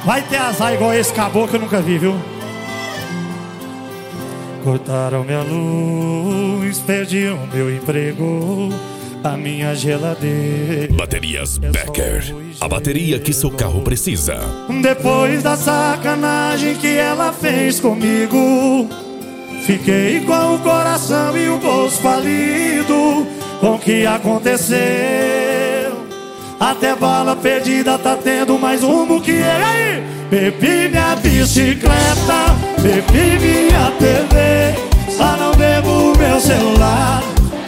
Vai ter azar igual esse caboclo que eu nunca vi, viu? Cortaram minha luz, perdi o meu emprego, a minha geladeira. Baterias Becker, a bateria que seu carro precisa. Depois da sacanagem que ela fez comigo, fiquei com o coração e o bolso falido. Com o que aconteceu, até bala perdida tá tendo mais rumo que eu. Aí, bebi minha bicicleta, bebi minha TV, só não bebo meu celular.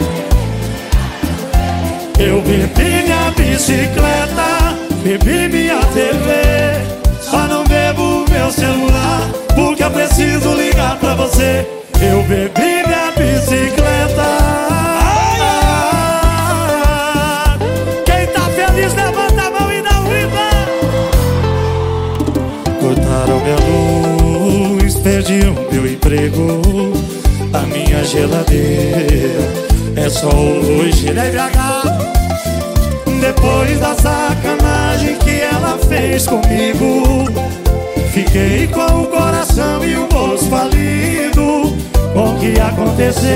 Eu bebi minha bicicleta, bebi minha TV, só não bebo meu celular, porque eu preciso ligar pra você. Eu bebi minha bicicleta. Quem tá feliz levanta a mão e dá um riba. Cortaram minha luz, perdi o meu emprego, a minha geladeira é só hoje, né, BH? Depois da sacanagem que ela fez comigo, fiquei com o coração e o bolso falido. Com o que aconteceu,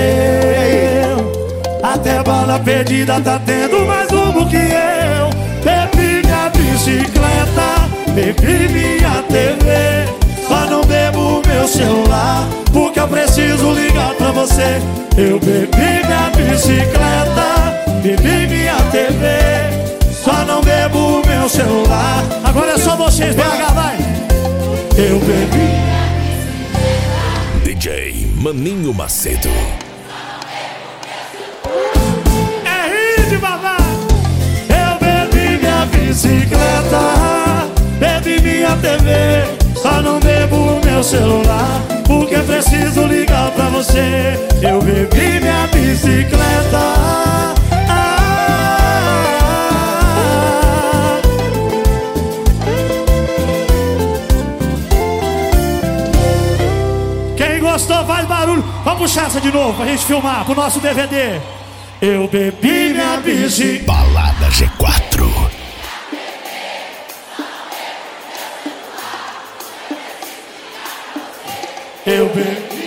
até bala perdida tá tendo mais rumo que eu. Bebi minha bicicleta, bebi minha TV, só não bebo meu celular, porque eu preciso ligar pra você. Eu bebi minha bicicleta, bebi minha TV, só não bebo meu celular. Agora é só vocês, BH, vai! Eu bebi. DJ Maninho Macedo. É hit, babá! Eu bebi minha bicicleta, bebi minha TV, só não bebo meu celular, porque preciso ligar pra você. Eu bebi minha bicicleta. Quem gostou faz barulho. Vamos puxar essa de novo pra gente filmar pro nosso DVD. Eu bebi minha bicicleta. Balada G4. Eu bebi